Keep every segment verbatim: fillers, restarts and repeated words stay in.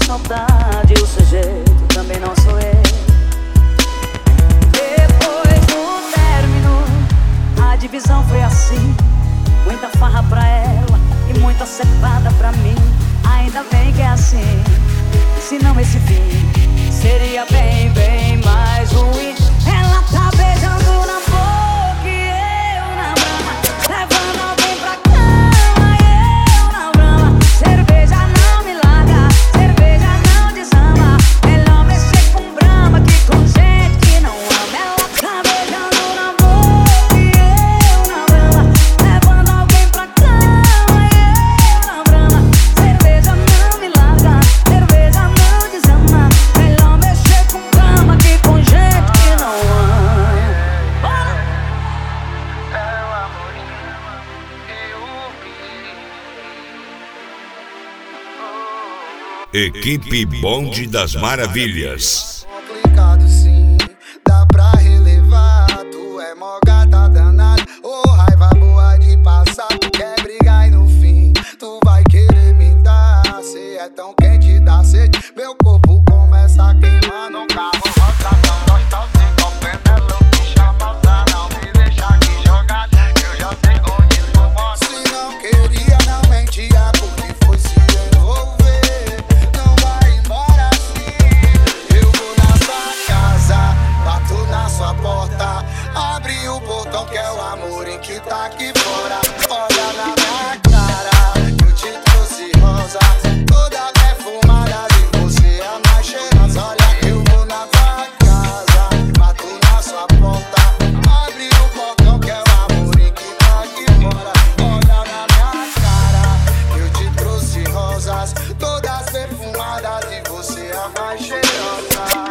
saudade, o sujeito também não sou eu. Depois do término, a divisão foi assim: muita farra pra ela e muita cepada pra mim. Ainda bem que é assim, senão esse fim seria bem, bem mais ruim. Ela tá beijando na boca e eu na brama, levando alguém pra cama e eu na brama. Cerveja não me larga, cerveja não desama. Melhor mexer com brama que com gente que não ama. Ela tá beijando na boca e eu na brama, levando alguém pra cama e eu na brama. Cerveja não me larga, cerveja não desama. Melhor mexer com brama que com gente que não ama. Equipe Bonde das Maravilhas. Complicado sim, dá pra relevar. Tu é mó gata danada, ô oh, raiva boa de passar. Tu quer brigar e no fim tu vai querer me dar. Cê é tão quente, dá sede, meu corpo começa a queimar. No carro rosa tão gostoso, sem copendelo me chama. Não me deixa aqui jogado, que eu já sei onde tu mora. Se não queria, não mentia, porque foi se envolver. Abre o portão que é o amor em que tá aqui fora. Olha na minha cara, eu te trouxe rosa, toda perfumada e você é a mais cheirosa. Olha, eu vou na tua casa, bato na sua porta. Abre o portão que é o amor em que tá aqui fora. Olha na minha cara, eu te trouxe rosas, todas perfumadas e você é a mais cheirosa.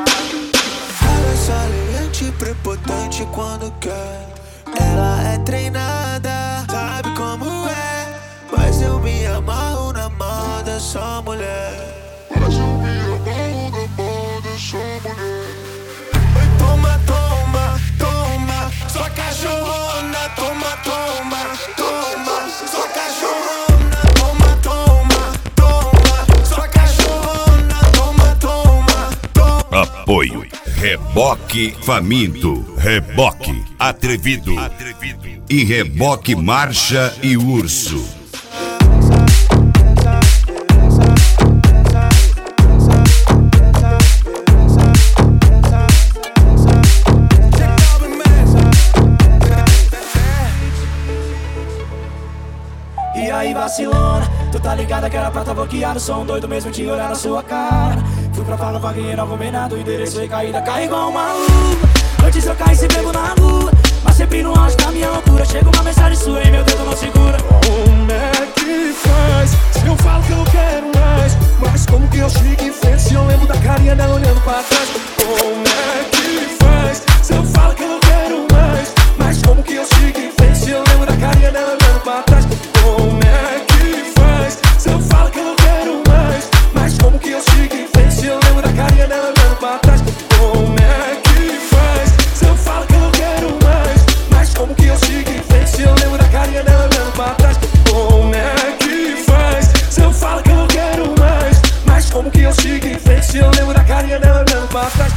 Prepotente quando quer, ela é treinada, sabe como é. Mas eu me amarro na mão dessa mulher. Mas eu me amarro na mão dessa mulher. Oi, toma, toma, toma, sua cachorrona. Toma, toma, toma, sua cachorrona. Toma, toma, toma, sua cachorrona. Toma, toma, toma. Apoio Reboque Faminto, Reboque Atrevido, e Reboque Marcha e Urso. E aí vacilona, tu tá ligada que era pra tá bloqueado. Sou um doido mesmo de olhar na sua cara. Fui pra falar vaguinha, não combinado. O endereço aí caída, cai igual uma luva. Antes eu caí se bebo na rua, mas sempre no auge da minha loucura. Chega uma mensagem sua e meu dedo não segura. Como é que faz? Se eu falo que eu quero mais, mas como que eu sigo em frente se eu lembro da carinha dela olhando pra trás? Como é que faz? Se eu falo que eu quero mais, mas como que eu sigo em frente se eu lembro da carinha dela olhando pra trás? Como é que faz? Se eu falo que eu quero mais, mas como que eu sigo em frente se eu lembro da carinha dela olhando pra trás? Como é que faz? Se eu falo que eu quero mais, mas como que eu sigo em frente se eu lembro da carinha dela olhando pra trás? Como é que faz? Se eu falo que eu quero mais, mas como que eu sigo em frente se eu lembro da carinha dela olhando pra trás?